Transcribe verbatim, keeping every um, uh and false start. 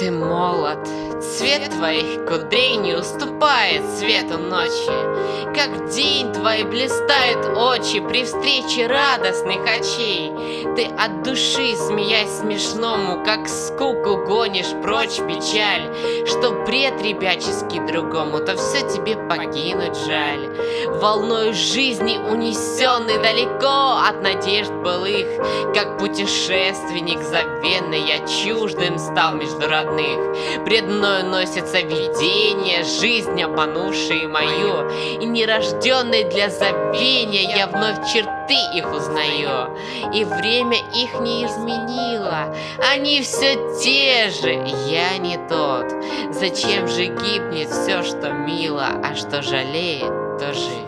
ты молод, цвет твоих кудрей не уступает свету ночи. Как день твои блистают очи при встрече радостных очей. Ты от души, смеясь смешному, как скуку гонишь прочь печаль. Что бред ребяческий другому, то все тебе покинуть жаль. Волною жизни унесенный далеко от надежд былых, как путешественник забвенный, я чуждым стал между родных. Пред мною носятся видения, жизнь обманувшие мою, и нерожденный для забвения я вновь черты их узнаю. И время их не изменило, они все те же, я не тот. Зачем же гибнет все, что мило, а что жалеет, то живет?